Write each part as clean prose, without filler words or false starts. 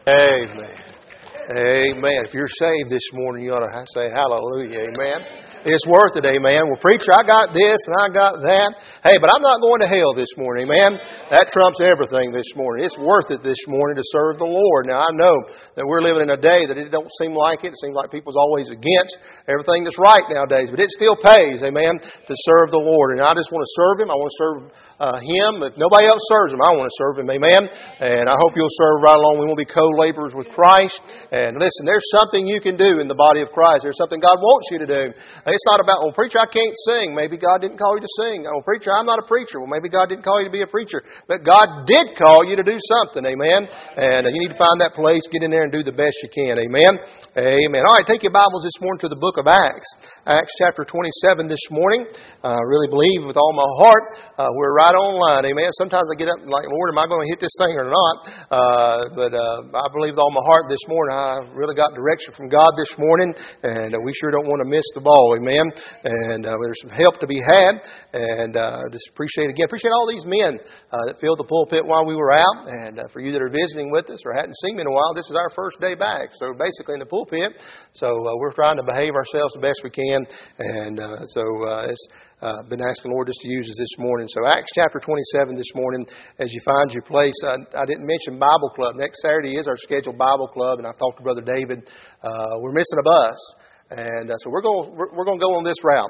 Amen. Amen. If you're saved this morning, you ought to say hallelujah. Amen. It's worth it. Amen. Well, preacher, I got this and I got that. Hey, but I'm not going to hell this morning. Amen. That trumps everything this morning. It's worth it this morning to serve the Lord. Now, I know that we're living in a day that it don't seem like it. It seems like people's always against everything that's right nowadays. But it still pays, amen, to serve the Lord. And I just want to serve Him. I want to serve Him. If nobody else serves Him, I want to serve Him. Amen. And I hope you'll serve right along. We will be co-laborers with Christ. And listen, there's something you can do in the body of Christ. There's something God wants you to do. And it's not about, well, preacher, I can't sing. Maybe God didn't call you to sing. Oh, preacher, I'm not a preacher. Well, maybe God didn't call you to be a preacher. But God did call you to do something. Amen. And you need to find that place, get in there and do the best you can. Amen. Amen. All right, take your Bibles this morning to the book of Acts. Acts chapter 27 this morning. I really believe with all my heart we're right on line. Amen. Sometimes I get up and like, Lord, am I going to hit this thing or not? But I believe with all my heart this morning I really got direction from God this morning, and we sure don't want to miss the ball. Amen. And there's some help to be had, and just appreciate all these men that filled the pulpit while we were out, and for you that are visiting with us or hadn't seen me in a while, this is our first day back. So basically in the pulpit. So we're trying to behave ourselves the best we can, and it's been asking the Lord just to use us this morning. So Acts chapter 27 this morning, as you find your place. I didn't mention Bible Club. Next Saturday is our scheduled Bible Club, and I've talked to Brother David. We're missing a bus, and so we're going to go on this route.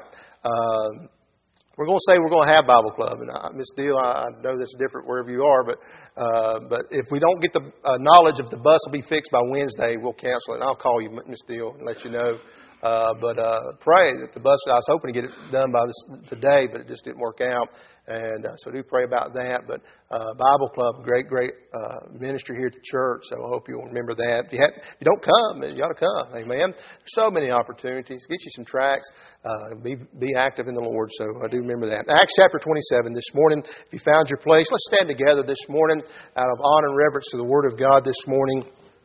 We're going to say we're going to have Bible Club, and Miss Deal, I know that's different wherever you are, but if we don't get the knowledge of the bus will be fixed by Wednesday, we'll cancel it. And I'll call you, Miss Deal, and let you know. But pray that the bus. I was hoping to get it done by today, but it just didn't work out. And so do pray about that. But Bible Club, great ministry here at the church. So I hope you'll remember that. If you don't come, you ought to come. Amen. There's so many opportunities. Get you some tracts. Be active in the Lord. So I do remember that. Acts chapter 27 this morning. If you found your place, let's stand together this morning out of honor and reverence to the Word of God this morning.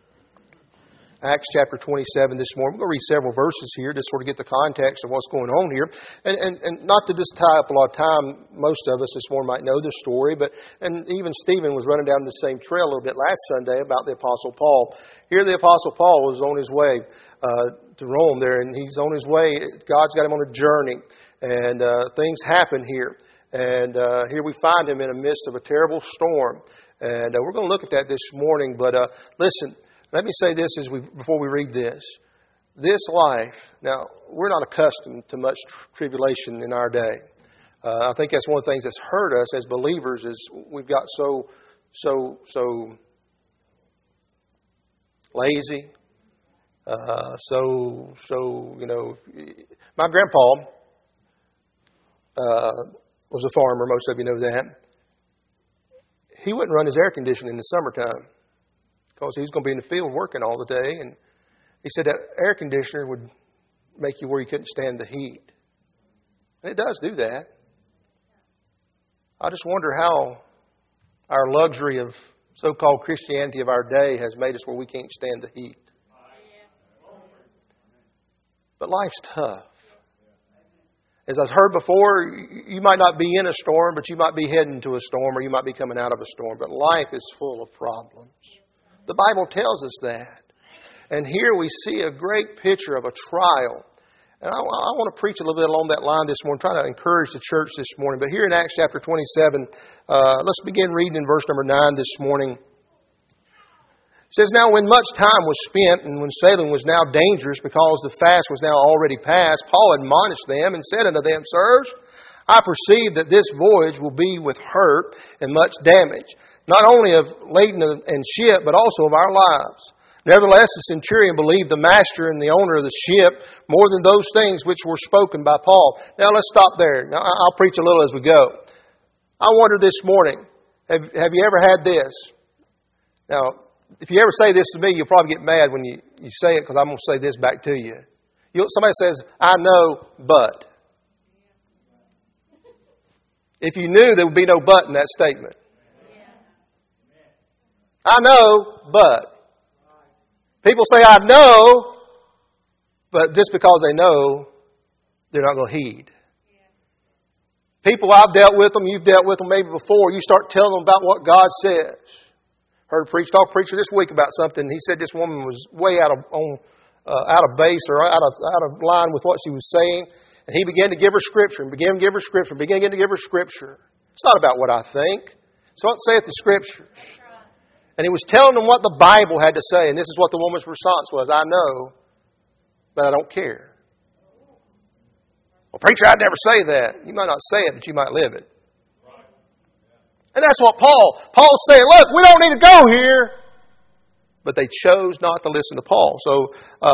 Acts chapter 27 this morning. We're going to read several verses here just sort of get the context of what's going on here. And not to just tie up a lot of time, most of us this morning might know the story, and even Stephen was running down the same trail a little bit last Sunday about the Apostle Paul. Here the Apostle Paul was on his way to Rome there, and he's on his way. God's got him on a journey, and things happen here. And here we find him in the midst of a terrible storm. And we're going to look at that this morning, but listen. Let me say this before we read this. This life, now, we're not accustomed to much tribulation in our day. I think that's one of the things that's hurt us as believers is we've got so lazy. My grandpa was a farmer. Most of you know that. He wouldn't run his air conditioning in the summertime, because he was going to be in the field working all the day. And he said that air conditioner would make you where you couldn't stand the heat. And it does do that. I just wonder how our luxury of so-called Christianity of our day has made us where we can't stand the heat. But life's tough. As I've heard before, you might not be in a storm, but you might be heading to a storm, or you might be coming out of a storm. But life is full of problems. The Bible tells us that. And here we see a great picture of a trial. And I want to preach a little bit along that line this morning, trying to encourage the church this morning. But here in Acts chapter 27, let's begin reading in verse number 9 this morning. It says, Now when much time was spent, and when sailing was now dangerous, because the fast was now already past, Paul admonished them and said unto them, Sirs, I perceive that this voyage will be with hurt and much damage, not only of laden and ship, but also of our lives. Nevertheless, the centurion believed the master and the owner of the ship more than those things which were spoken by Paul. Now let's stop there. Now I'll preach a little as we go. I wonder this morning, have you ever had this? Now, if you ever say this to me, you'll probably get mad when you say it, because I'm going to say this back to you. Somebody says, I know, but. If you knew, there would be no but in that statement. I know, but. People say, I know, but just because they know, they're not going to heed. People, I've dealt with them, you've dealt with them maybe before, you start telling them about what God says. Heard a preacher this week about something. He said this woman was way out of base or out of line with what she was saying. And he began to give her scripture and began to give her scripture. It's not about what I think. It's what saith the Scriptures. And he was telling them what the Bible had to say. And this is what the woman's response was. I know, but I don't care. Well, preacher, I'd never say that. You might not say it, but you might live it. And that's what Paul's saying. Look, we don't need to go here. But they chose not to listen to Paul. So,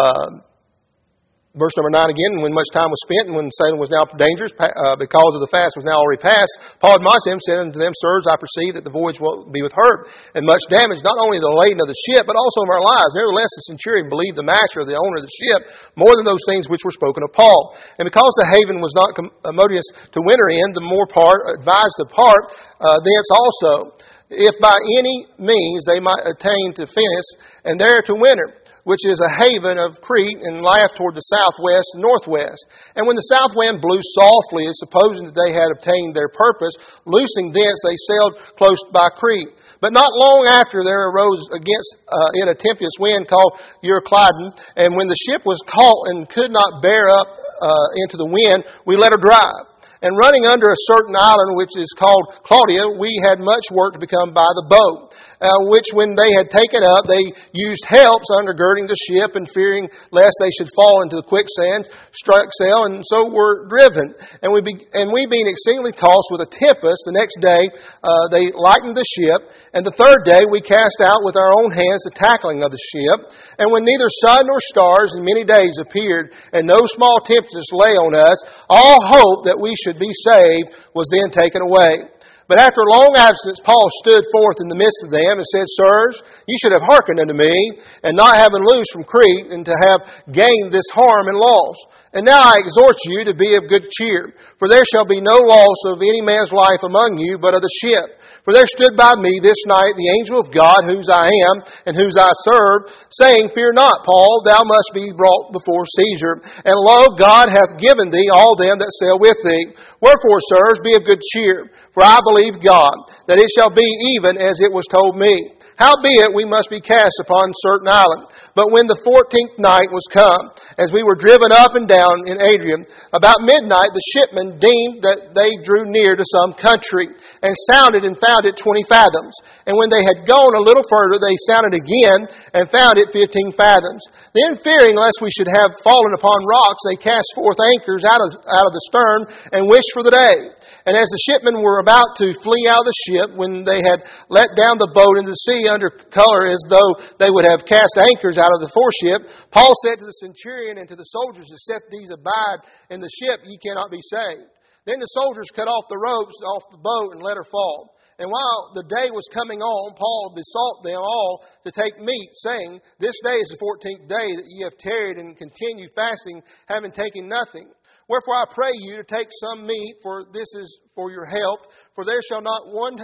verse number 9 again, when much time was spent and when sailing was now dangerous because of the fast was now already past, Paul admonished them, said unto them, Sirs, I perceive that the voyage will be with hurt and much damage, not only the lading of the ship, but also of our lives. Nevertheless, the centurion believed the master, the owner of the ship, more than those things which were spoken of Paul. And because the haven was not commodious to winter in, the more part advised to depart thence also, if by any means they might attain to Phoenix, and there to winter, which is a haven of Crete, and lieth toward the southwest and northwest. And when the south wind blew softly, supposing that they had obtained their purpose, loosing thence they sailed close by Crete. But not long after there arose against it a tempestuous wind called Euroclydon, and when the ship was caught and could not bear up into the wind, we let her drive. And running under a certain island which is called Claudia, we had much work to become by the boat. Which when they had taken up, they used helps undergirding the ship, and fearing lest they should fall into the quicksand, struck sail, and so were driven. And we being exceedingly tossed with a tempest, the next day they lightened the ship, and the third day we cast out with our own hands the tackling of the ship. And when neither sun nor stars in many days appeared, and no small tempest lay on us, all hope that we should be saved was then taken away. But after a long absence, Paul stood forth in the midst of them and said, Sirs, ye should have hearkened unto me, and not having loosed from Crete, and to have gained this harm and loss. And now I exhort you to be of good cheer, for there shall be no loss of any man's life among you, but of the ship. For there stood by me this night the angel of God, whose I am, and whose I serve, saying, Fear not, Paul, thou must be brought before Caesar. And lo, God hath given thee all them that sail with thee. Wherefore, sirs, be of good cheer, for I believe God, that it shall be even as it was told me. Howbeit, we must be cast upon certain island. But when the 14th night was come, as we were driven up and down in Adrian, about midnight the shipmen deemed that they drew near to some country, and sounded and found it 20 fathoms. And when they had gone a little further, they sounded again, and found it 15 fathoms. Then fearing lest we should have fallen upon rocks, they cast forth anchors out of the stern, and wished for the day. And as the shipmen were about to flee out of the ship, when they had let down the boat into the sea under color as though they would have cast anchors out of the foreship, Paul said to the centurion and to the soldiers, Except these abide in the ship, ye cannot be saved. Then the soldiers cut off the ropes off the boat and let her fall. And while the day was coming on, Paul besought them all to take meat, saying, This day is the 14th day that ye have tarried and continue fasting, having taken nothing. Wherefore I pray you to take some meat, for this is for your health. For there shall not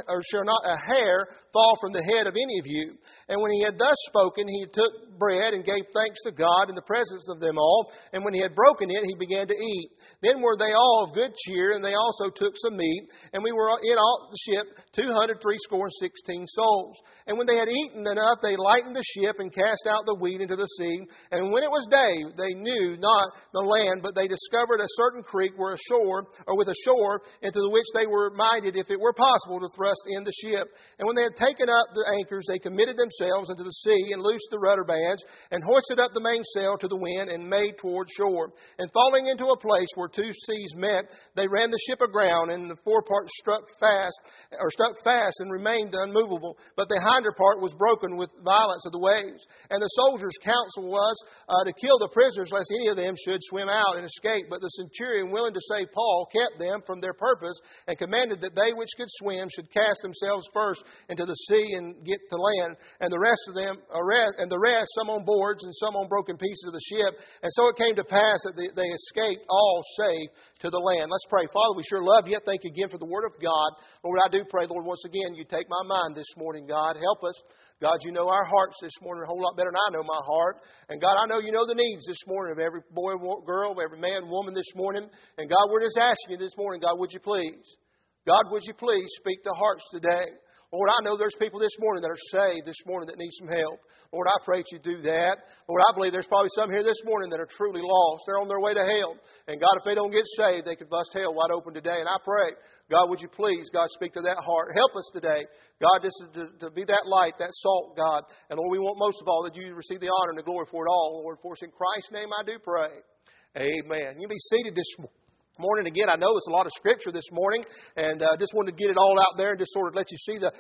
a hair fall from the head of any of you. And when he had thus spoken, he took bread and gave thanks to God in the presence of them all. And when he had broken it, he began to eat. Then were they all of good cheer, and they also took some meat. And we were in all the ship 216 souls. And when they had eaten enough, they lightened the ship and cast out the wheat into the sea. And when it was day, they knew not the land, but they discovered a certain creek with a shore, into the which they were minded, if it were possible, to thrust in the ship. And when they had taken up the anchors, they committed themselves into the sea, and loosed the rudder bands, and hoisted up the mainsail to the wind, and made toward shore. And falling into a place where two seas met, they ran the ship aground, and the forepart stuck fast and remained unmovable, but the hinder part was broken with violence of the waves. And the soldiers' counsel was to kill the prisoners, lest any of them should swim out and escape. But the centurion, willing to save Paul, kept them from their purpose, and commanded that they which could swim should cast themselves first into the sea and get to land, and the rest, some on boards and some on broken pieces of the ship. And so it came to pass that they escaped all safe to the land. Let's pray. Father, we sure love you. Thank you again for the Word of God. Lord, I do pray, Lord, once again, you take my mind this morning, God. Help us. God, you know our hearts this morning a whole lot better than I know my heart. And God, I know you know the needs this morning of every boy, girl, every man, woman this morning. And God, we're just asking you this morning, God, would you please? God, would you please speak to hearts today? Lord, I know there's people this morning that are saved this morning that need some help. Lord, I pray that you do that. Lord, I believe there's probably some here this morning that are truly lost. They're on their way to hell. And God, if they don't get saved, they could bust hell wide open today. And I pray, God, would you please, God, speak to that heart. Help us today. God, just to be that light, that salt, God. And Lord, we want most of all that you receive the honor and the glory for it all. Lord, for us in Christ's name I do pray. Amen. You be seated this morning. Again, I know it's a lot of Scripture this morning, and just wanted to get it all out there and just sort of let you see the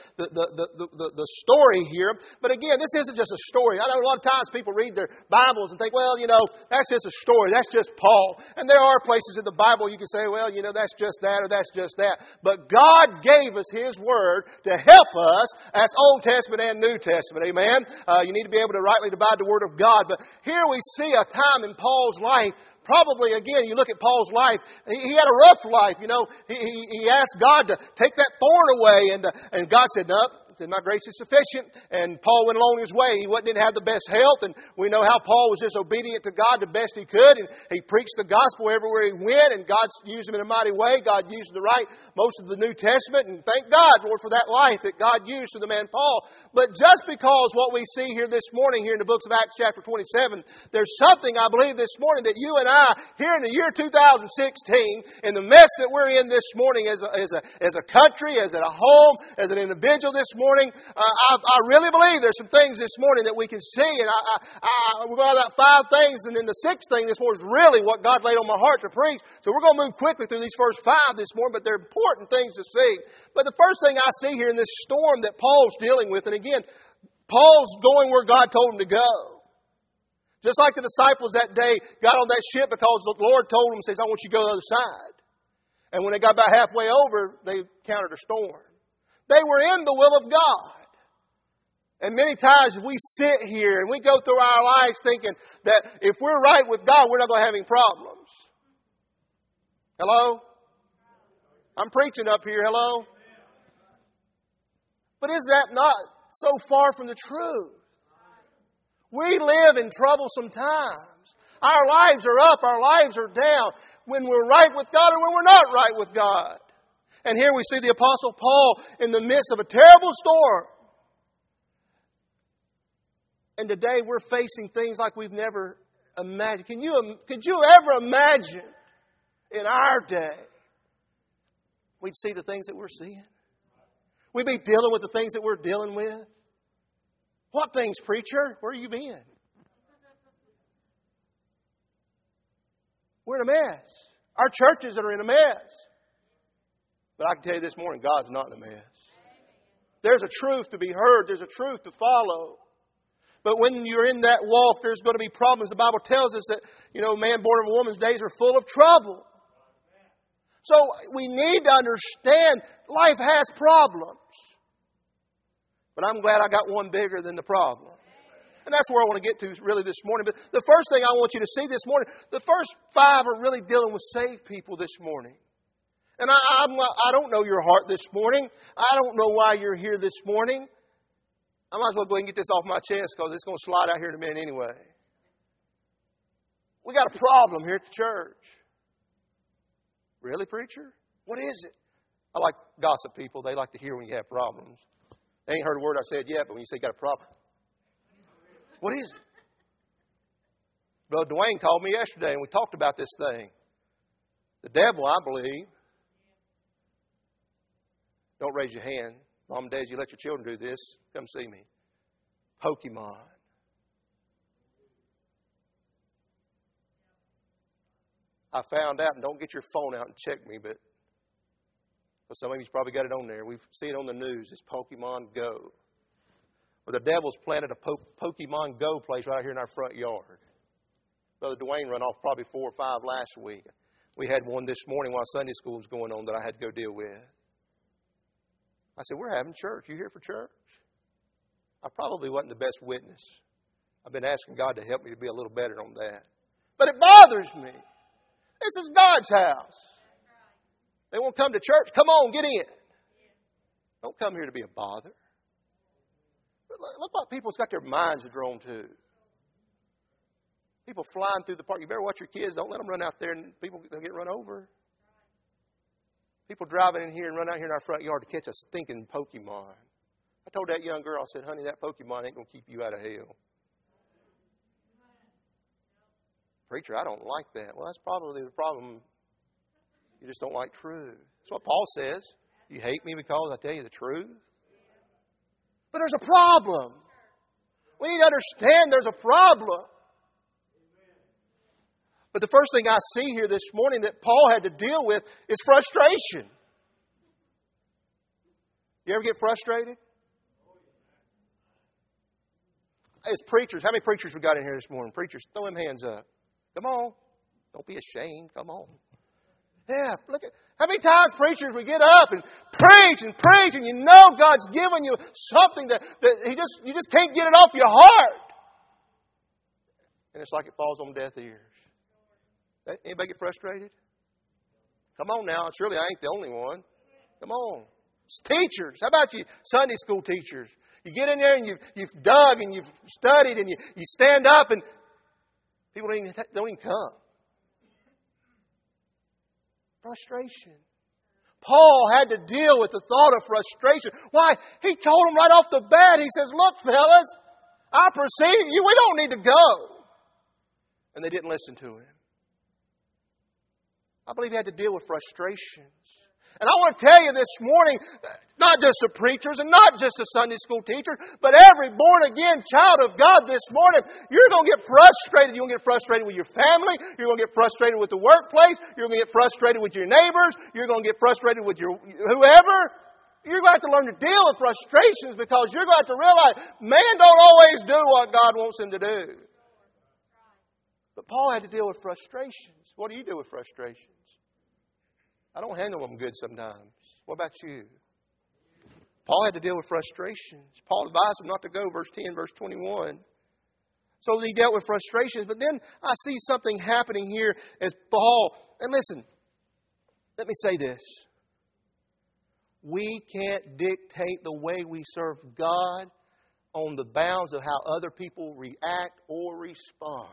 story here. But again, this isn't just a story. I know a lot of times people read their Bibles and think, well, that's just a story. That's just Paul. And there are places in the Bible you can say, well, that's just that or that's just that. But God gave us His Word to help us. That's Old Testament and New Testament. Amen? You need to be able to rightly divide the Word of God. But here we see a time in Paul's life. Probably, again, you look at Paul's life, he had a rough life, He asked God to take that thorn away, and God said, no. He said, my grace is sufficient. And Paul went along his way. He didn't have the best health. And we know how Paul was just obedient to God the best he could. And he preached the gospel everywhere he went. And God used him in a mighty way. God used him to write most of the New Testament. And thank God, Lord, for that life that God used to the man Paul. But just because what we see here this morning, here in the books of Acts chapter 27, there's something I believe this morning that you and I, here in the year 2016, in the mess that we're in this morning as a country, as a home, as an individual this morning, I really believe there's some things this morning that we can see. And we're going to have about 5 things. And then the 6th thing this morning is really what God laid on my heart to preach. So we're going to move quickly through these first 5 this morning, but they're important things to see. But the first thing I see here in this storm that Paul's dealing with, and again, Paul's going where God told him to go. Just like the disciples that day got on that ship because the Lord told them, says, I want you to go to the other side. And when they got about halfway over, they encountered a storm. They were in the will of God. And many times we sit here and we go through our lives thinking that if we're right with God, we're not going to have any problems. Hello? I'm preaching up here. Hello? But is that not so far from the truth? We live in troublesome times. Our lives are up, our lives are down. When we're right with God and when we're not right with God. And here we see the Apostle Paul in the midst of a terrible storm. And today we're facing things like we've never imagined. Could you ever imagine in our day we'd see the things that we're seeing? We'd be dealing with the things that we're dealing with. What things, preacher? Where have you been? We're in a mess. Our churches are in a mess. But I can tell you this morning, God's not in a mess. There's a truth to be heard. There's a truth to follow. But when you're in that walk, there's going to be problems. The Bible tells us that, man born of a woman's days are full of trouble. So we need to understand life has problems. But I'm glad I got one bigger than the problem. And that's where I want to get to really this morning. But the first thing I want you to see this morning, the first 5 are really dealing with saved people this morning. And I don't know your heart this morning. I don't know why you're here this morning. I might as well go ahead and get this off my chest because it's going to slide out here in a minute anyway. We got a problem here at the church. Really, preacher? What is it? I like gossip people. They like to hear when you have problems. They ain't heard a word I said yet, but when you say you got a problem, what is it? Brother Dwayne called me yesterday and we talked about this thing. The devil, I believe. Don't raise your hand. Mom and Dad, you let your children do this. Come see me. Pokemon. I found out, and don't get your phone out and check me, but some of you's probably got it on there. We see it on the news. It's Pokemon Go. Well, the devil's planted a Pokemon Go place right here in our front yard. Brother Dwayne run off probably 4 or 5 last week. We had one this morning while Sunday school was going on that I had to go deal with. I said, we're having church. You here for church? I probably wasn't the best witness. I've been asking God to help me to be a little better on that. But it bothers me. This is God's house. They won't come to church. Come on, get in. Don't come here to be a bother. Look what people's got their minds drawn to. People flying through the park. You better watch your kids. Don't let them run out there and people get run over. People driving in here and run out here in our front yard to catch a stinking Pokemon. I told that young girl, I said, honey, that Pokemon ain't going to keep you out of hell. Preacher, I don't like that. Well, that's probably the problem. You just don't like truth. That's what Paul says. You hate me because I tell you the truth? But there's a problem. We need to understand there's a problem. But the first thing I see here this morning that Paul had to deal with is frustration. You ever get frustrated? As preachers, how many preachers we got in here this morning? Preachers, throw them hands up. Come on. Don't be ashamed. Come on. Yeah, look at how many times preachers we get up and preach and you know God's given you something that you just can't get it off your heart. And it's like it falls on deaf ears. Anybody get frustrated? Come on now. Surely I ain't the only one. Come on. It's teachers. How about you Sunday school teachers? You get in there and you've dug and you've studied and you stand up and people don't even come. Frustration. Paul had to deal with the thought of frustration. Why? He told them right off the bat. He says, look, fellas, I perceive you. We don't need to go. And they didn't listen to him. I believe he had to deal with frustrations. And I want to tell you this morning, not just the preachers and not just the Sunday school teachers, but every born-again child of God this morning, you're going to get frustrated. You're going to get frustrated with your family. You're going to get frustrated with the workplace. You're going to get frustrated with your neighbors. You're going to get frustrated with your whoever. You're going to have to learn to deal with frustrations because you're going to have to realize man don't always do what God wants him to do. But Paul had to deal with frustrations. What do you do with frustrations? I don't handle them good sometimes. What about you? Paul had to deal with frustrations. Paul advised him not to go, verse 10, verse 21. So he dealt with frustrations. But then I see something happening here as Paul, and listen, let me say this. We can't dictate the way we serve God on the bounds of how other people react or respond.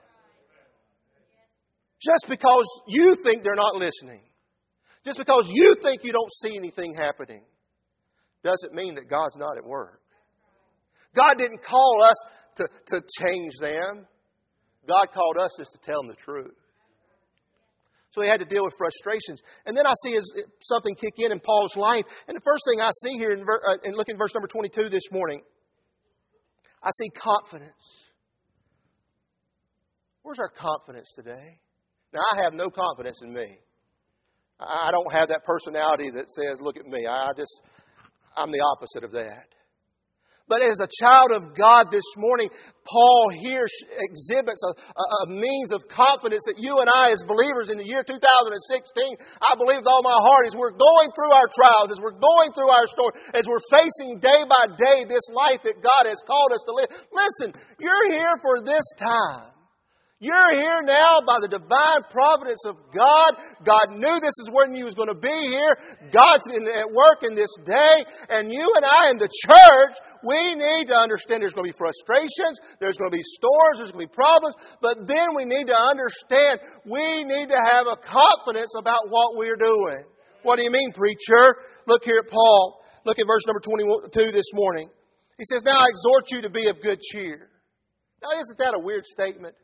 Just because you think they're not listening. Just because you think you don't see anything happening doesn't mean that God's not at work. God didn't call us to change them. God called us just to tell them the truth. So he had to deal with frustrations. And then I see something kick in Paul's life. And the first thing I see here, and look at verse number 22 this morning, I see confidence. Where's our confidence today? Now, I have no confidence in me. I don't have that personality that says, look at me. I'm the opposite of that. But as a child of God this morning, Paul here exhibits a means of confidence that you and I as believers in the year 2016, I believe with all my heart, as we're going through our trials, as we're going through our storm, as we're facing day by day this life that God has called us to live. Listen, you're here for this time. You're here now by the divine providence of God. God knew this is when you was going to be here. God's at work in this day. And you and I in the church, we need to understand there's going to be frustrations. There's going to be storms. There's going to be problems. But then we need to understand we need to have a confidence about what we're doing. What do you mean, preacher? Look here at Paul. Look at verse number 22 this morning. He says, now I exhort you to be of good cheer. Now, isn't that a weird statement?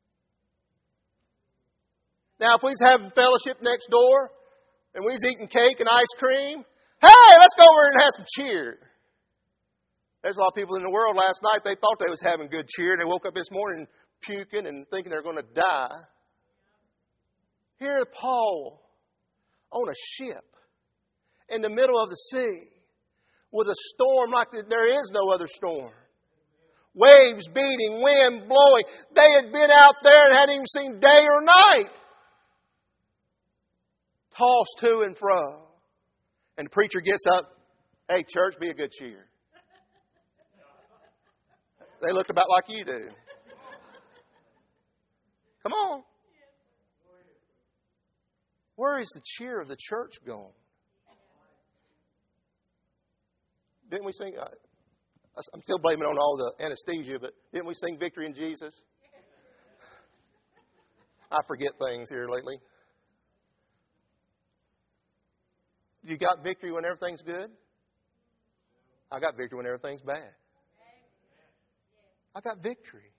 Now, if we was having fellowship next door and we was eating cake and ice cream, hey, let's go over and have some cheer. There's a lot of people in the world last night, they thought they was having good cheer. They woke up this morning puking and thinking they're going to die. Here Paul on a ship in the middle of the sea with a storm like there is no other storm. Waves beating, wind blowing. They had been out there and hadn't even seen day or night. Tossed to and fro. And the preacher gets up, hey, church, be a good cheer. They look about like you do. Come on. Where is the cheer of the church gone? Didn't we sing? I'm still blaming on all the anesthesia, but didn't we sing Victory in Jesus? I forget things here lately. You got victory when everything's good? I got victory when everything's bad. I got victory.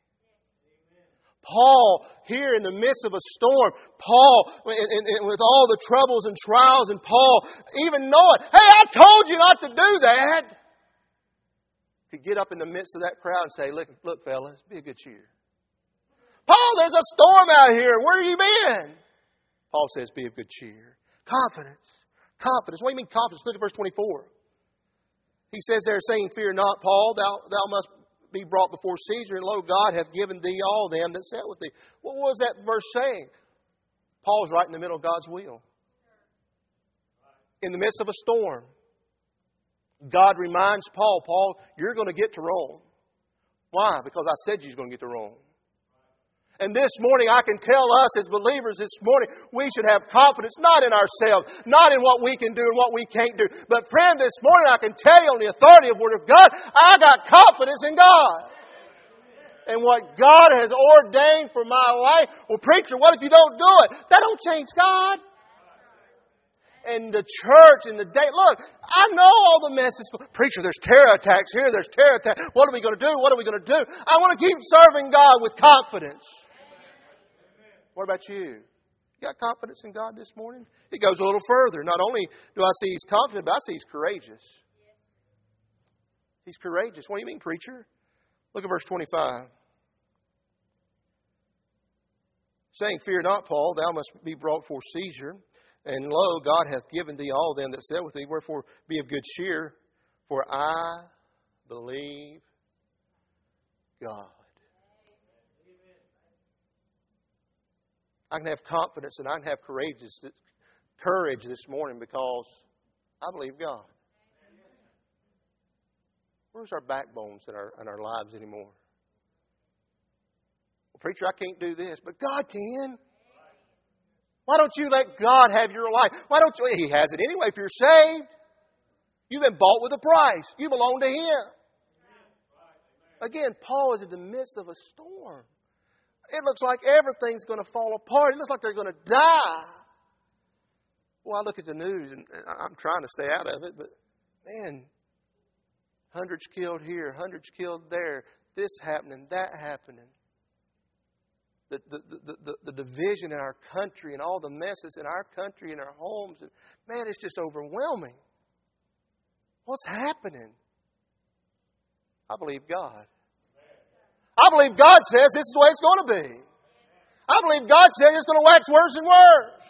Paul, here in the midst of a storm, Paul, with all the troubles and trials, and Paul, even knowing, hey, I told you not to do that, could get up in the midst of that crowd and say, look, fellas, be of good cheer. Paul, there's a storm out here. Where have you been? Paul says, be of good cheer. Confidence. Confidence. What do you mean confidence? Look at verse 24. He says there, saying, fear not, Paul, thou must be brought before Caesar, and lo, God hath given thee all them that sat with thee. What was that verse saying? Paul's right in the middle of God's will. In the midst of a storm, God reminds Paul, you're going to get to Rome. Why? Because I said you was going to get to Rome. And this morning, I can tell us as believers this morning, we should have confidence not in ourselves, not in what we can do and what we can't do. But friend, this morning I can tell you on the authority of the Word of God, I got confidence in God. And what God has ordained for my life. Well, preacher, what if you don't do it? That don't change God. And the church in the day, look, I know all the messes. Preacher, there's terror attacks here, there's terror attacks. What are we going to do? What are we going to do? I want to keep serving God with confidence. What about you? You got confidence in God this morning? It goes a little further. Not only do I see He's confident, but I see He's courageous. He's courageous. What do you mean, preacher? Look at verse 25. Saying, fear not, Paul, thou must be brought before Caesar. And lo, God hath given thee all them that sat with thee. Wherefore be of good cheer, for I believe God. I can have confidence and I can have courage this morning because I believe God. Where's our backbones in our lives anymore? Well, preacher, I can't do this, but God can. Why don't you let God have your life? Why don't you? He has it anyway if you're saved. You've been bought with a price. You belong to Him. Again, Paul is in the midst of a storm. It looks like everything's going to fall apart. It looks like they're going to die. Well, I look at the news, and I'm trying to stay out of it, but man, hundreds killed here, hundreds killed there, this happening, that happening. The division in our country and all the messes in our country and our homes. And man, it's just overwhelming. What's happening? I believe God. I believe God says this is the way it's going to be. I believe God says it's going to wax worse and worse.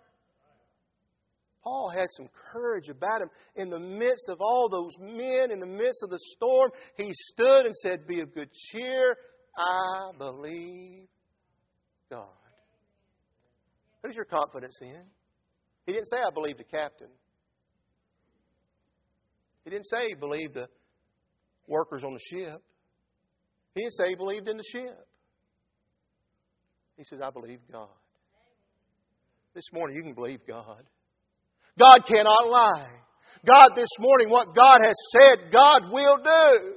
Paul had some courage about him. In the midst of all those men, in the midst of the storm, he stood and said, be of good cheer. I believe God. Who's your confidence in? He didn't say, I believe the captain. He didn't say he believed the workers on the ship. He didn't say he believed in the ship. He says, I believe God. This morning you can believe God. God cannot lie. God, this morning, what God has said, God will do.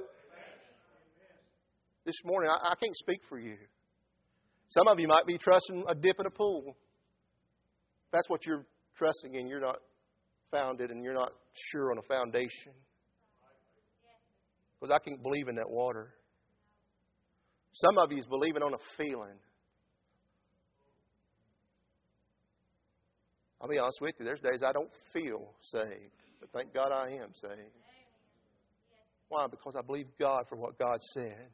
This morning, I can't speak for you. Some of you might be trusting a dip in a pool. If that's what you're trusting in, you're not founded and you're not sure on a foundation. Because I can't believe in that water. Some of you is believing on a feeling. I'll be honest with you, there's days I don't feel saved. But thank God I am saved. Why? Because I believe God for what God said.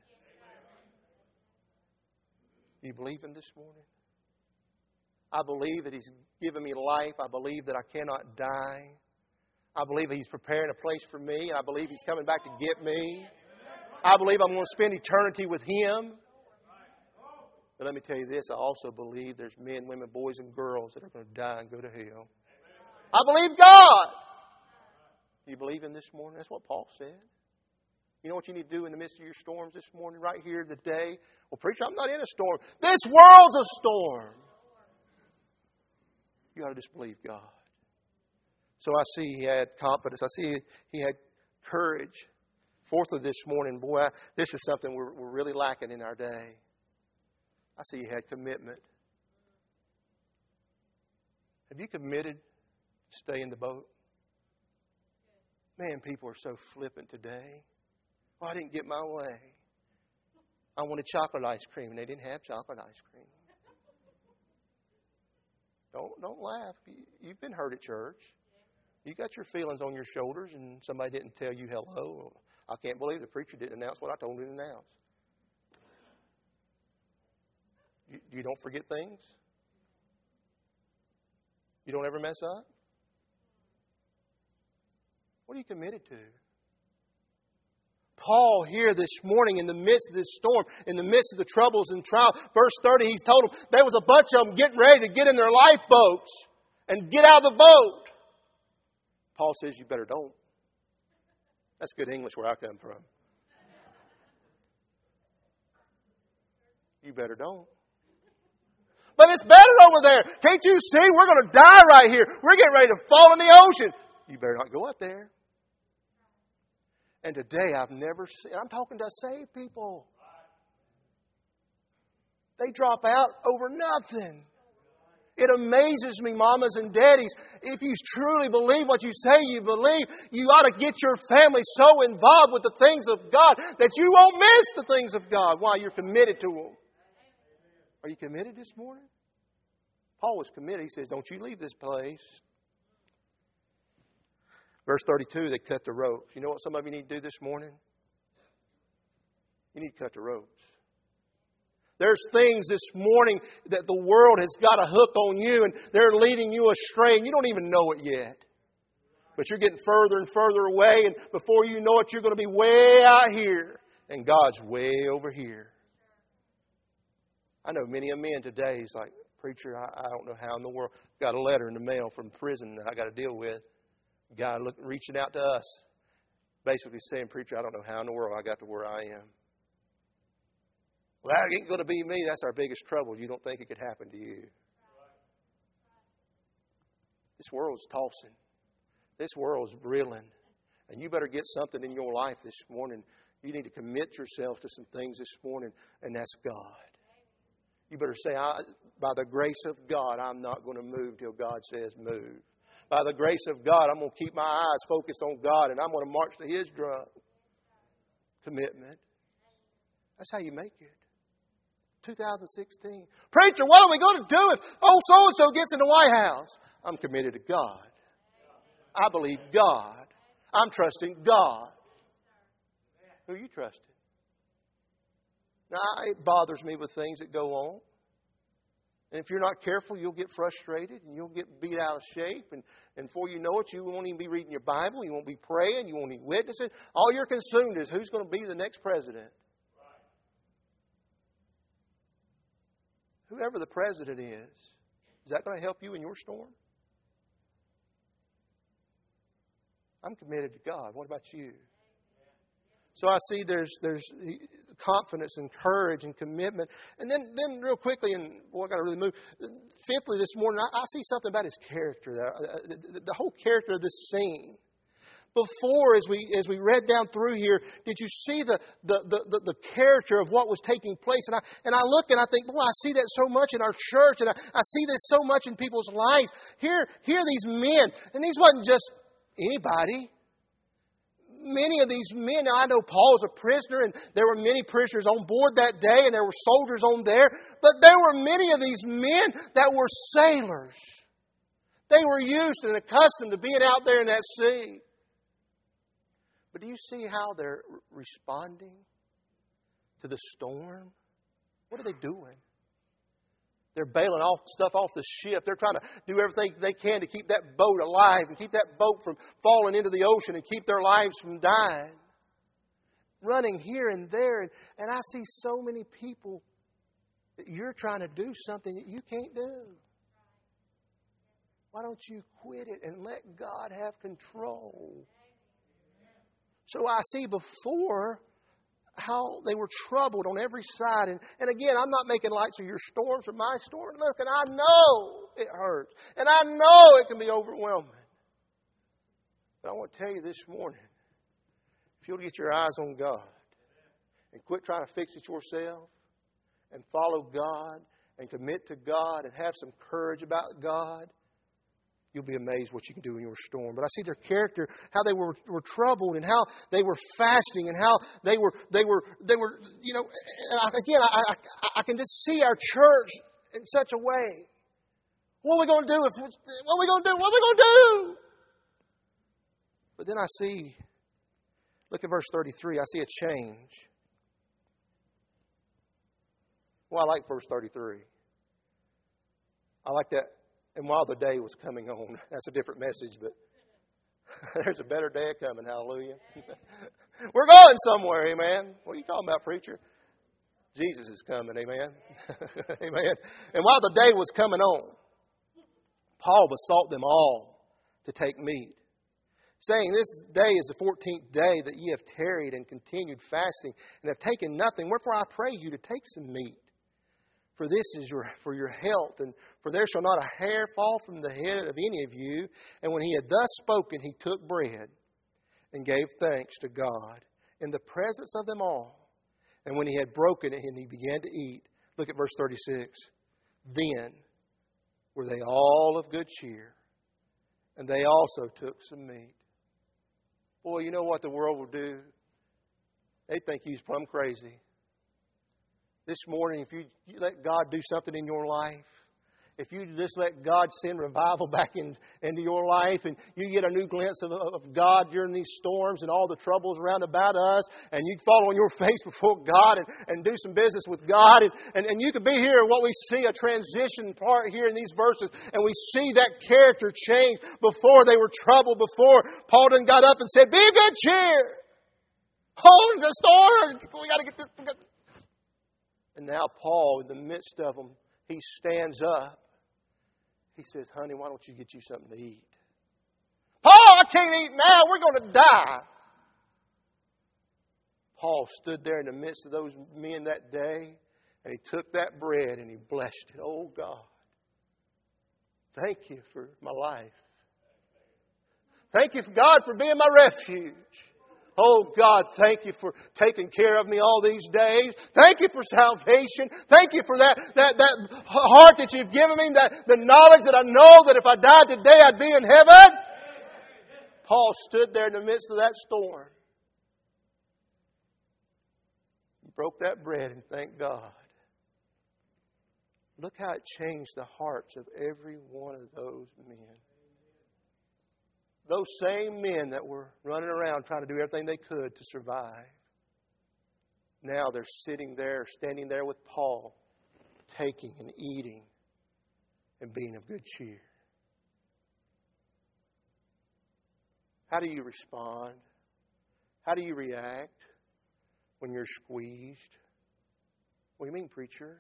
Do you believe Him this morning? I believe that He's given me life. I believe that I cannot die. I believe He's preparing a place for me. And I believe He's coming back to get me. I believe I'm going to spend eternity with Him. But let me tell you this, I also believe there's men, women, boys, and girls that are going to die and go to hell. I believe God. Do you believe Him this morning? That's what Paul said. You know what you need to do in the midst of your storms this morning, right here today? Well, preacher, I'm not in a storm. This world's a storm. You ought to just believe God. So I see he had confidence. I see he had courage. Fourthly, this morning, boy, this is something we're really lacking in our day. I see he had commitment. Have you committed to stay in the boat? Man, people are so flippant today. Oh, I didn't get my way. I wanted chocolate ice cream, and they didn't have chocolate ice cream. Don't laugh. You've been hurt at church. You got your feelings on your shoulders, and somebody didn't tell you hello. I can't believe the preacher didn't announce what I told him to announce. You don't forget things? You don't ever mess up? What are you committed to? Paul here this morning in the midst of this storm, in the midst of the troubles and trials, verse 30, he's told them there was a bunch of them getting ready to get in their lifeboats and get out of the boat. Paul says, you better don't. That's good English where I come from. You better don't. But it's better over there. Can't you see? We're going to die right here. We're getting ready to fall in the ocean. You better not go out there. And today I've never seen, I'm talking to saved people. They drop out over nothing. It amazes me, mamas and daddies. If you truly believe what you say you believe, you ought to get your family so involved with the things of God that you won't miss the things of God while you're committed to them. Are you committed this morning? Paul was committed. He says, don't you leave this place. Verse 32, they cut the ropes. You know what some of you need to do this morning? You need to cut the ropes. There's things this morning that the world has got a hook on you and they're leading you astray and you don't even know it yet. But you're getting further and further away, and before you know it, you're going to be way out here and God's way over here. I know many a men today, he's like, preacher, I don't know how in the world. Got a letter in the mail from prison that I got to deal with. A guy reaching out to us, basically saying, preacher, I don't know how in the world I got to where I am. Well, that ain't going to be me. That's our biggest trouble. You don't think it could happen to you. This world's tossing. This world's reeling. And you better get something in your life this morning. You need to commit yourself to some things this morning, and that's God. You better say, by the grace of God, I'm not going to move till God says move. By the grace of God, I'm going to keep my eyes focused on God, and I'm going to march to His drum. Commitment. That's how you make it. 2016. Preacher, what are we going to do if so-and-so gets in the White House? I'm committed to God. I believe God. I'm trusting God. Who are you trusting? Now, it bothers me with things that go on. And if you're not careful, you'll get frustrated and you'll get beat out of shape. And before you know it, you won't even be reading your Bible. You won't be praying. You won't be witnessing. All you're consumed is who's going to be the next president. Whoever the president is that going to help you in your storm? I'm committed to God. What about you? So I see there's confidence and courage and commitment. And then real quickly, and boy, I got to really move. Fifthly, this morning, I see something about his character. The whole character of this scene. Before, as we read down through here, did you see the character of what was taking place? And I look and I think, boy, I see that so much in our church, and I see this so much in people's lives. Here these men, and these wasn't just anybody. Many of these men, now I know Paul's a prisoner, and there were many prisoners on board that day, and there were soldiers on there, but there were many of these men that were sailors. They were used and accustomed to being out there in that sea. But do you see how they're responding to the storm? What are they doing? They're bailing stuff off the ship. They're trying to do everything they can to keep that boat alive and keep that boat from falling into the ocean and keep their lives from dying. Running here and there. And I see so many people that you're trying to do something that you can't do. Why don't you quit it and let God have control? So I see before how they were troubled on every side. And again, I'm not making lights of your storms or my storm. Look, and I know it hurts. And I know it can be overwhelming. But I want to tell you this morning, if you'll get your eyes on God and quit trying to fix it yourself and follow God and commit to God and have some courage about God, you'll be amazed what you can do in your storm. But I see their character, how they were troubled, and how they were fasting, and how they were. You know. And I can just see our church in such a way. What are we going to do? What are we going to do? What are we going to do? But then I see. Look at verse 33. I see a change. Well, I like verse 33. I like that. And while the day was coming on, that's a different message, but there's a better day coming. Hallelujah. We're going somewhere, amen. What are you talking about, preacher? Jesus is coming, amen. Amen. And while the day was coming on, Paul besought them all to take meat, saying, this day is the 14th day that ye have tarried and continued fasting, and have taken nothing. Wherefore I pray you to take some meat. For this is for your health, and for there shall not a hair fall from the head of any of you. And when he had thus spoken, he took bread and gave thanks to God in the presence of them all. And when he had broken it, and he began to eat. Look at verse 36. Then were they all of good cheer, and they also took some meat. Boy, you know what the world will do? They think you're plumb crazy. This morning, if you let God do something in your life, if you just let God send revival back into your life, and you get a new glimpse of God during these storms and all the troubles around about us, and you fall on your face before God and do some business with God, and you could be here and what we see, a transition part here in these verses, and we see that character change. Before they were troubled, before Paul done got up and said, be of good cheer. Hold the storm. We got to get this. And now Paul, in the midst of them, he stands up. He says, honey, why don't you get you something to eat? Paul, I can't eat now. We're going to die. Paul stood there in the midst of those men that day, and he took that bread and he blessed it. Oh, God, thank you for my life. Thank you, God, for being my refuge. Oh, God, thank you for taking care of me all these days. Thank you for salvation. Thank you for that heart that you've given me, the knowledge that I know that if I died today, I'd be in heaven. Paul stood there in the midst of that storm. He broke that bread and thanked God. Look how it changed the hearts of every one of those men. Those same men that were running around trying to do everything they could to survive. Now they're sitting there, standing there with Paul, taking and eating and being of good cheer. How do you respond? How do you react when you're squeezed? What do you mean, preacher?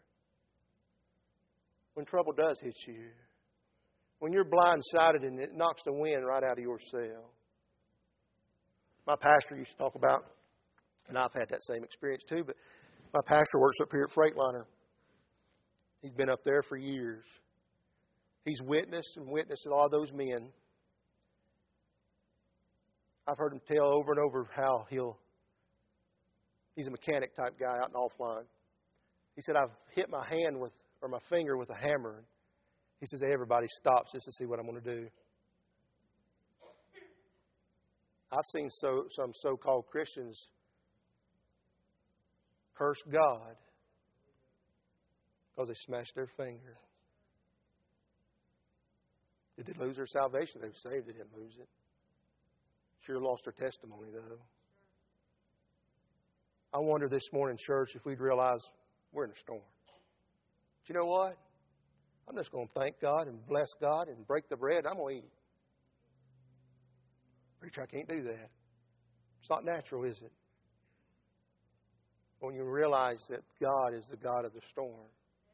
When trouble does hit you. When you're blindsided and it knocks the wind right out of your sail. My pastor used to talk about, and I've had that same experience too, but my pastor works up here at Freightliner. He's been up there for years. He's witnessed a lot of those men. I've heard him tell over and over how he's a mechanic type guy out in offline. He said, I've hit my finger with a hammer. He says, everybody stops just to see what I'm going to do. I've seen some so-called Christians curse God because they smashed their finger. Did they lose their salvation? They were saved. They didn't lose it. Sure lost their testimony, though. I wonder this morning, church, if we'd realize we're in a storm. But you know what? I'm just going to thank God and bless God and break the bread. I'm going to eat. Preacher, I can't do that. It's not natural, is it? When you realize that God is the God of the storm.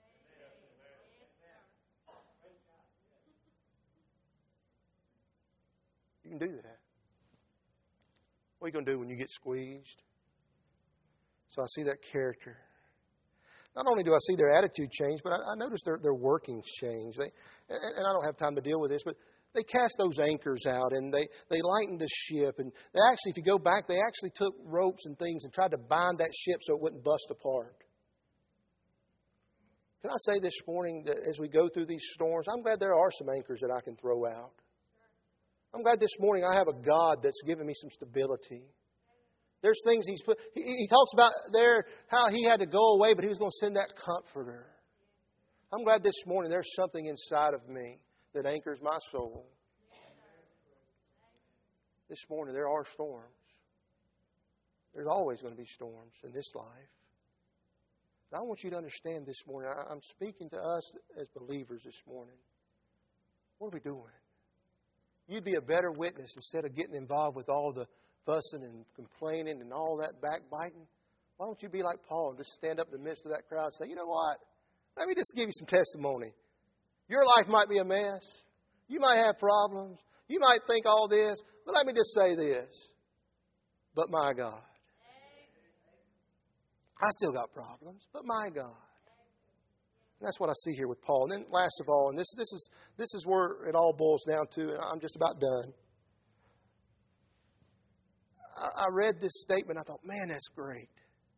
You can do that. What are you going to do when you get squeezed? So I see that character. Not only do I see their attitude change, but I notice their workings change. And I don't have time to deal with this, but they cast those anchors out and they lightened the ship. And they actually, if you go back, they actually took ropes and things and tried to bind that ship so it wouldn't bust apart. Can I say this morning that as we go through these storms, I'm glad there are some anchors that I can throw out. I'm glad this morning I have a God that's given me some stability. There's things He's put. He talks about there how He had to go away, but He was going to send that Comforter. I'm glad this morning there's something inside of me that anchors my soul. This morning there are storms. There's always going to be storms in this life. But I want you to understand this morning, I'm speaking to us as believers this morning. What are we doing? You'd be a better witness instead of getting involved with all the fussing and complaining and all that backbiting. Why don't you be like Paul and just stand up in the midst of that crowd and say, you know what? Let me just give you some testimony. Your life might be a mess. You might have problems. You might think all this. But let me just say this. But my God. I still got problems, but my God. And that's what I see here with Paul. And then last of all, and this is where it all boils down to, and I'm just about done. I read this statement, I thought, man, that's great.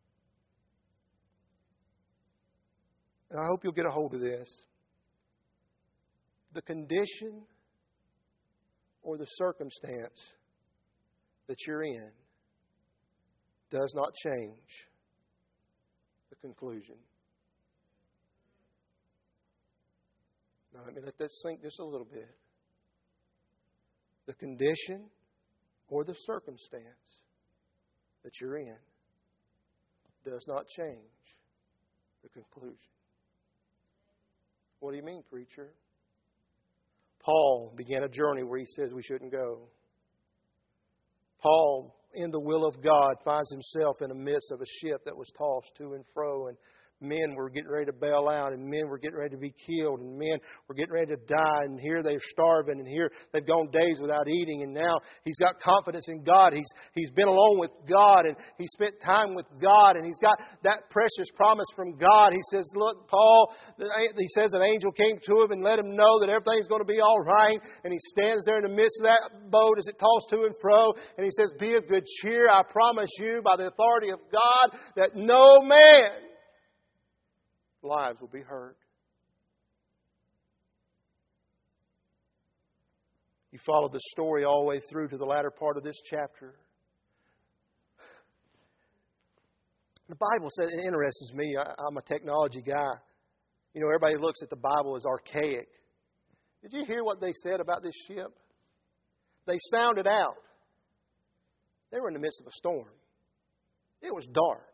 And I hope you'll get a hold of this. The condition or the circumstance that you're in does not change the conclusion. Now, let me let that sink just a little bit. The condition or the circumstance that you're in does not change the conclusion. What do you mean, preacher? Paul began a journey where he says we shouldn't go. Paul, in the will of God, finds himself in the midst of a ship that was tossed to and fro, and men were getting ready to bail out, and men were getting ready to be killed, and men were getting ready to die, and here they're starving, and here they've gone days without eating, and now he's got confidence in God. He's been alone with God, and he spent time with God, and he's got that precious promise from God. He says, look, Paul, he says an angel came to him and let him know that everything's going to be all right, and he stands there in the midst of that boat as it tossed to and fro, and he says, be of good cheer. I promise you by the authority of God that no man lives will be hurt. You follow the story all the way through to the latter part of this chapter. The Bible says, it interests me. I'm a technology guy. You know, everybody looks at the Bible as archaic. Did you hear what they said about this ship? They sounded out. They were in the midst of a storm. It was dark.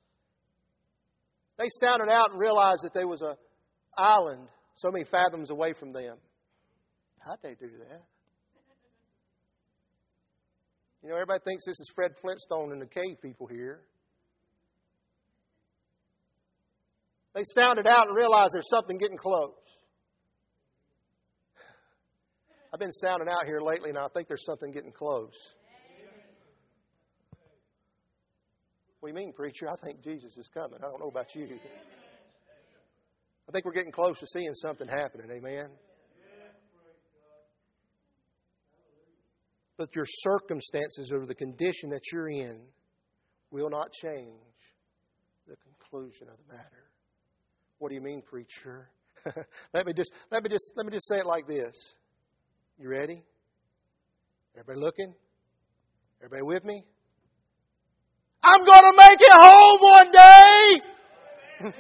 They sounded out and realized that there was an island so many fathoms away from them. How'd they do that? You know, everybody thinks this is Fred Flintstone and the cave people here. They sounded out and realized there's something getting close. I've been sounding out here lately, and I think there's something getting close. What do you mean, preacher? I think Jesus is coming. I don't know about you. I think we're getting close to seeing something happening. Amen? But your circumstances or the condition that you're in will not change the conclusion of the matter. What do you mean, preacher? Let me just say it like this. You ready? Everybody looking? Everybody with me? I'm going to make it home one day.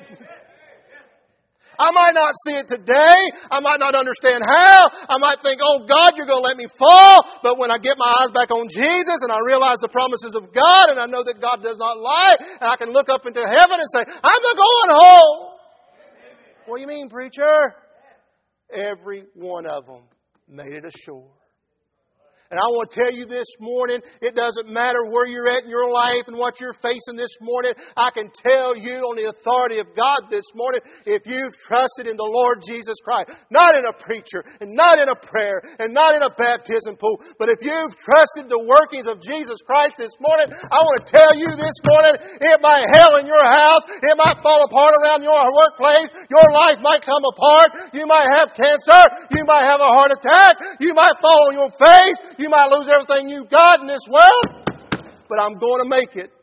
I might not see it today. I might not understand how. I might think, oh God, you're going to let me fall. But when I get my eyes back on Jesus and I realize the promises of God and I know that God does not lie, and I can look up into heaven and say, I'm not going home. What do you mean, preacher? Every one of them made it ashore. And I want to tell you this morning, it doesn't matter where you're at in your life and what you're facing this morning. I can tell you on the authority of God this morning, if you've trusted in the Lord Jesus Christ, not in a preacher, and not in a prayer, and not in a baptism pool, but if you've trusted the workings of Jesus Christ this morning, I want to tell you this morning, it might hell in your house, it might fall apart around your workplace, your life might come apart, you might have cancer, you might have a heart attack, you might fall on your face, you might lose everything you've got in this world, but I'm going to make it.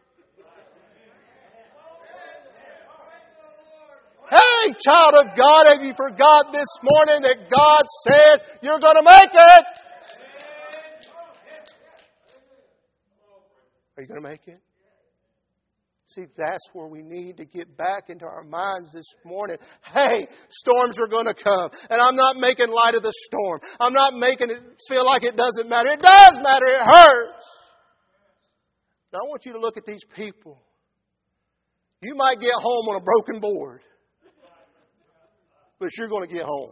Hey, child of God, have you forgot this morning that God said you're going to make it? Are you going to make it? See, that's where we need to get back into our minds this morning. Hey, storms are going to come. And I'm not making light of the storm. I'm not making it feel like it doesn't matter. It does matter. It hurts. Now, I want you to look at these people. You might get home on a broken board. But you're going to get home.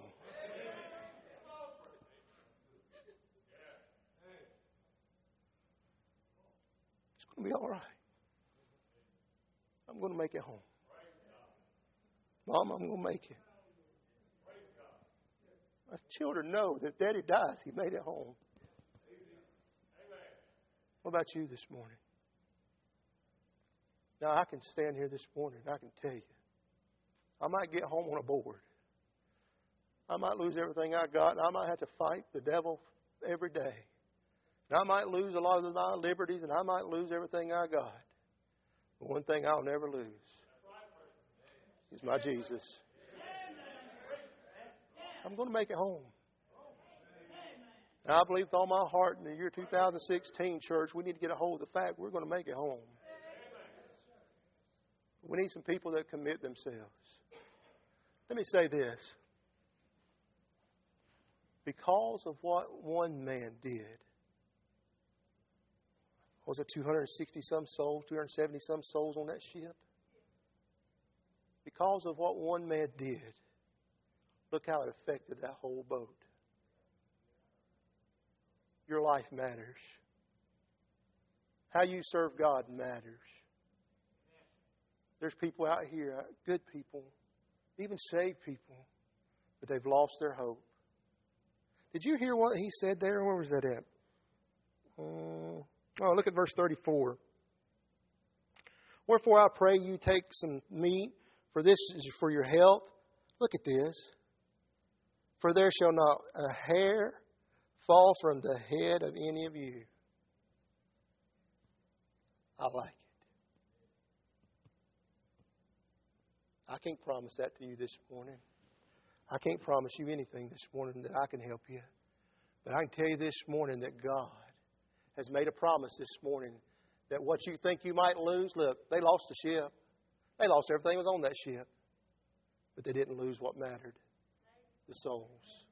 It's going to be all right. I'm going to make it home. Mom, I'm going to make it. My children know that if Daddy dies, he made it home. What about you this morning? Now, I can stand here this morning and I can tell you, I might get home on a board. I might lose everything I got, and I might have to fight the devil every day. And I might lose a lot of my liberties, and I might lose everything I got. But one thing I'll never lose is my Jesus. I'm going to make it home. And I believe with all my heart in the year 2016, church, we need to get a hold of the fact we're going to make it home. We need some people that commit themselves. Let me say this. Because of what one man did, was it 260-some souls, 270-some souls on that ship? Because of what one man did, look how it affected that whole boat. Your life matters. How you serve God matters. There's people out here, good people, even saved people, but they've lost their hope. Did you hear what he said there? Where was that at? Look at verse 34. Wherefore I pray you take some meat, for this is for your health. Look at this. For there shall not a hair fall from the head of any of you. I like it. I can't promise that to you this morning. I can't promise you anything this morning that I can help you. But I can tell you this morning that God has made a promise this morning that what you think you might lose, look, they lost the ship. They lost everything that was on that ship. But they didn't lose what mattered, the souls.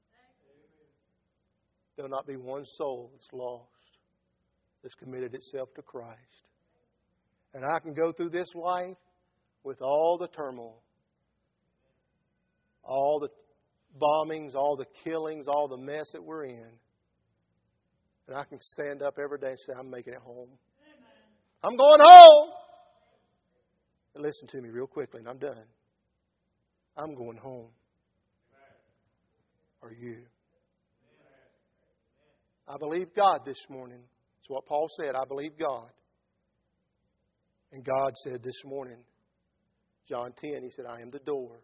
There'll not be one soul that's lost, that's committed itself to Christ. And I can go through this life with all the turmoil, all the bombings, all the killings, all the mess that we're in. And I can stand up every day and say, I'm making it home. Amen. I'm going home. And listen to me real quickly, and I'm done. I'm going home. Amen. Are you? Amen. I believe God this morning. That's what Paul said. I believe God. And God said this morning, John 10, He said, I am the door.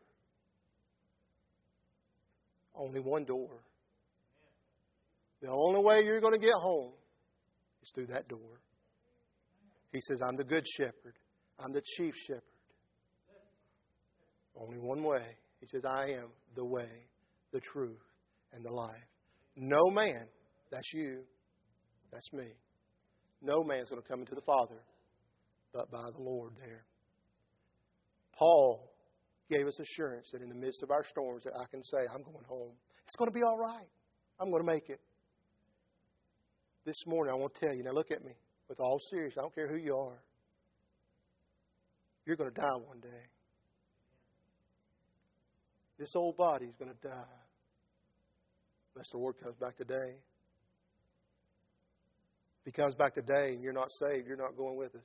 Only one door. The only way you're going to get home is through that door. He says, I'm the good shepherd. I'm the chief shepherd. Only one way. He says, I am the way, the truth, and the life. No man, that's you, that's me. No man's going to come into the Father but by the Lord there. Paul gave us assurance that in the midst of our storms that I can say, I'm going home. It's going to be all right. I'm going to make it. This morning, I want to tell you, now look at me with all seriousness. I don't care who you are. You're going to die one day. This old body is going to die. Unless the Lord comes back today. If He comes back today and you're not saved, you're not going with us.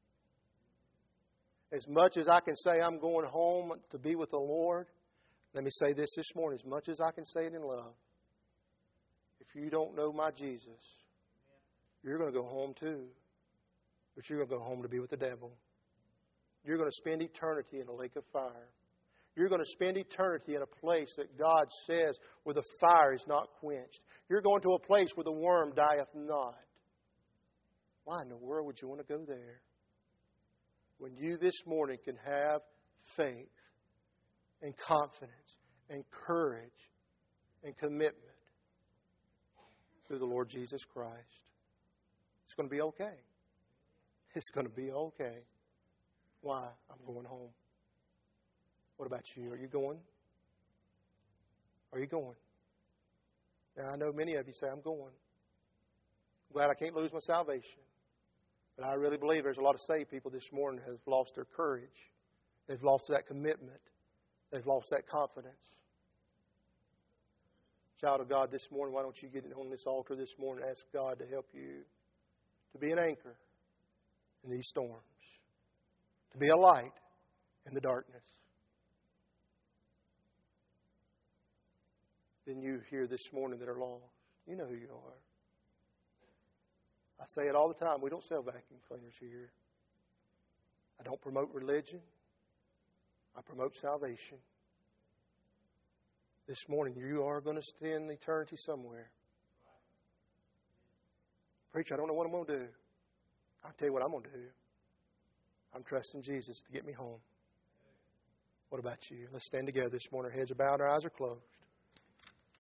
As much as I can say I'm going home to be with the Lord, let me say this morning, as much as I can say it in love, if you don't know my Jesus, you're going to go home too. But you're going to go home to be with the devil. You're going to spend eternity in a lake of fire. You're going to spend eternity in a place that God says where the fire is not quenched. You're going to a place where the worm dieth not. Why in the world would you want to go there? When you this morning can have faith and confidence and courage and commitment through the Lord Jesus Christ. It's going to be okay. It's going to be okay. Why? I'm going home. What about you? Are you going? Are you going? Now, I know many of you say, I'm going. I'm glad I can't lose my salvation. But I really believe there's a lot of saved people this morning who have lost their courage. They've lost that commitment. They've lost that confidence. Child of God, this morning, why don't you get on this altar this morning and ask God to help you to be an anchor in these storms, to be a light in the darkness. Then you here this morning that are lost. You know who you are. I say it all the time. We don't sell vacuum cleaners here. I don't promote religion. I promote salvation. This morning, you are going to spend eternity somewhere. Preacher, I don't know what I'm going to do. I'll tell you what I'm going to do. I'm trusting Jesus to get me home. What about you? Let's stand together this morning. Our heads are bowed, our eyes are closed.